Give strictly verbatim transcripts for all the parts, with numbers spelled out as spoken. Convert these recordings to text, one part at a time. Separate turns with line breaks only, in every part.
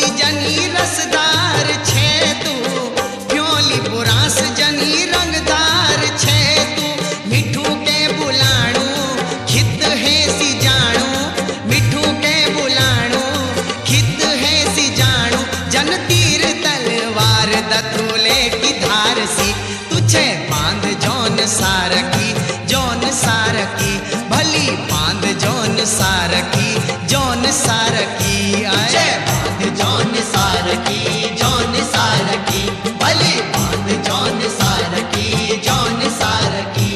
जनी रसदार छे तू, प्योली बुरास जनी रंगदार छे तू। मिठू के बुलाणू खित है सी जाणू, मिठू के बुलाणू खित है सी जाणू। जन तीर तलवार दथुले की धार सी, तुझे बांध जौन सारकी जौन सारकी, भली बांध जौन सारकी जौन सारकी। आए बांध जौन सारकी जौन सारकी, भली बांध जौन सारकी जौन सारकी।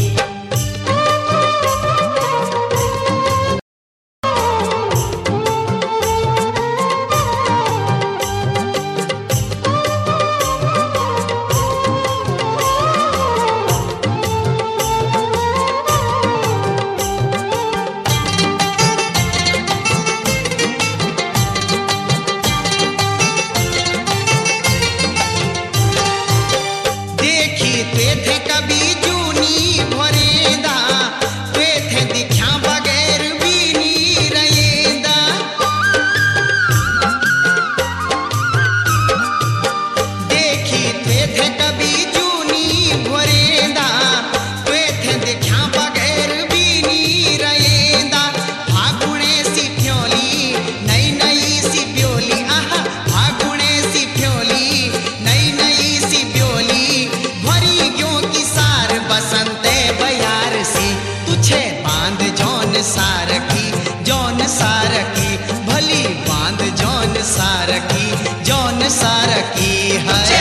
थे कभी जूनी भरेदा, वे थे दिख्या बगैर बीनी रहेदा। देखी थे थे कभी जूनी भरेदा, वे थे दिख्या बगैर बीनी रहेदा। फागुणे सी फ्योली नई नई सी प्योली, आहा फागुणे सी फ्योली नई नई सी प्योली। बसंते बयार सी, तुझे बांध जौन सारकी जौन सारकी, भली बांध जौन सारकी जौन सारकी है।